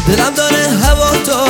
دلم داره هوا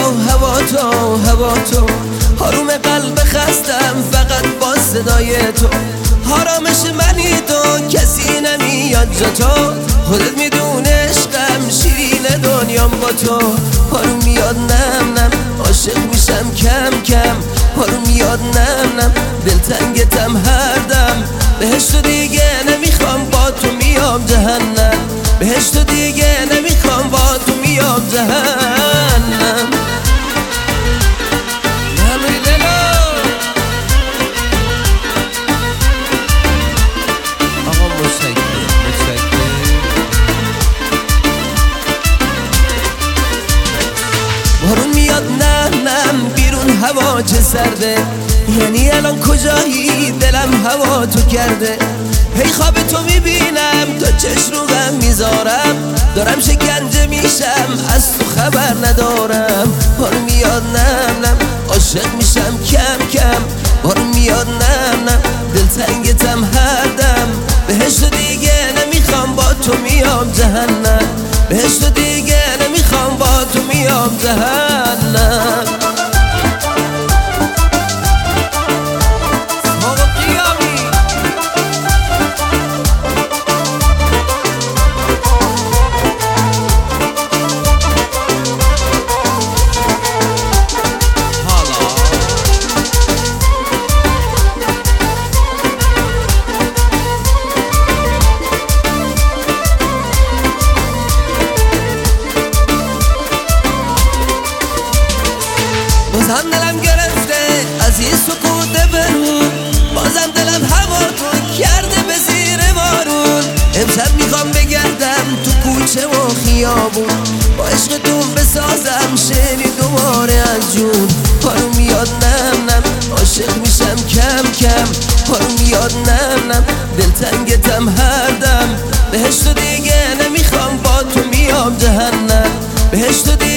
تو حروم قلب خستم فقط با صدای تو. حرامش منی تو کسی نمیاد جا تو. خودت میدونه عشقم شیرین دنیام با تو. حروم میاد نم عاشق میشم کم کم. حروم میاد نم دلتنگتم هر دم. بهشت دیگه نمیخوام با تو میام جهنم. بهشت دیگه نمیخوام با تو میام جهنم. بارون میاد نم بیرون هوا چه سرده. یعنی الان کجایی دلم هوا تو کرده. هی خواب تو میبینم تا چش رو غم میذارم. دارم شکنجه میشم از تو خبر ندارم. بارون میاد نم عاشق میشم کم کم. بارون میاد نم دلتنگتم هر دم. بهشت دیگه نمیخوام با تو میام جهنم. بهشت دیگه نمیخوام با تو میام جهنم. بازم دلم گرفته از این سکوت برون. بازم دلم هوا تو کرده به زیر بارون. امشب میخوام بگردم تو کوچه و خیابون. با عشقتون بسازم شعری دوباره از جون. حالو میاد نم عاشق میشم کم کم. حالو میاد نم دلتنگتم هر دم. بهشت دیگه نمیخوام با تو میام جهنم. بهشت دیگه